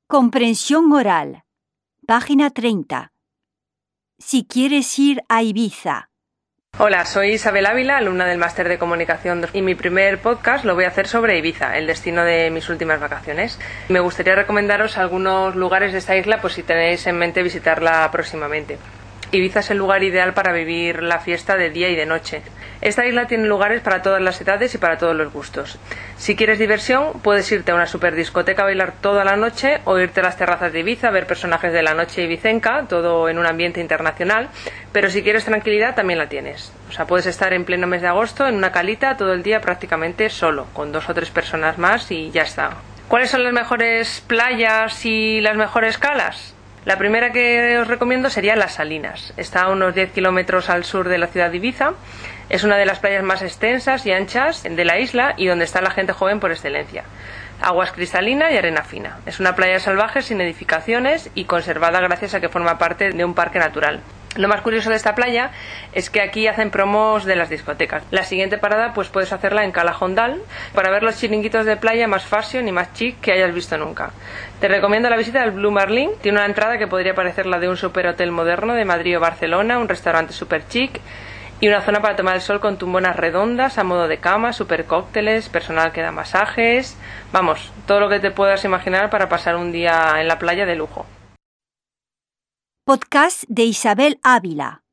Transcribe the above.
Comprensión oral. Página 30. Si quieres ir a Ibiza. Hola, soy Isabel Ávila, alumna del Máster de Comunicación, y mi primer podcast lo voy a hacer sobre Ibiza, el destino de mis últimas vacaciones. Me gustaría recomendaros algunos lugares de esta isla, pues si tenéis en mente visitarla próximamente. Ibiza es el lugar ideal para vivir la fiesta de día y de noche. Esta isla tiene lugares para todas las edades y para todos los gustos. Si quieres diversión, puedes irte a una superdiscoteca a bailar toda la noche o irte a las terrazas de Ibiza a ver personajes de la noche ibicenca, todo en un ambiente internacional. Pero si quieres tranquilidad, también la tienes. O sea, puedes estar en pleno mes de agosto en una calita todo el día prácticamente solo, con 2 o 3 personas más y ya está. ¿Cuáles son las mejores playas y las mejores calas? La primera que os recomiendo sería Las Salinas. Está a unos 10 kilómetros al sur de la ciudad de Ibiza. Es una de las playas más extensas y anchas de la isla y donde está la gente joven por excelencia. Aguas cristalinas y arena fina. Es una playa salvaje sin edificaciones y conservada gracias a que forma parte de un parque natural. Lo más curioso de esta playa es que aquí hacen promos de las discotecas. La siguiente parada pues puedes hacerla en Cala Hondal para ver los chiringuitos de playa más fashion y más chic que hayas visto nunca. Te recomiendo la visita al Blue Marlin. Tiene una entrada que podría parecer la de un superhotel moderno de Madrid o Barcelona, un restaurante super chic y una zona para tomar el sol con tumbonas redondas a modo de cama, super cócteles, personal que da masajes. Vamos, todo lo que te puedas imaginar para pasar un día en la playa de lujo. Podcast de Isabel Ávila.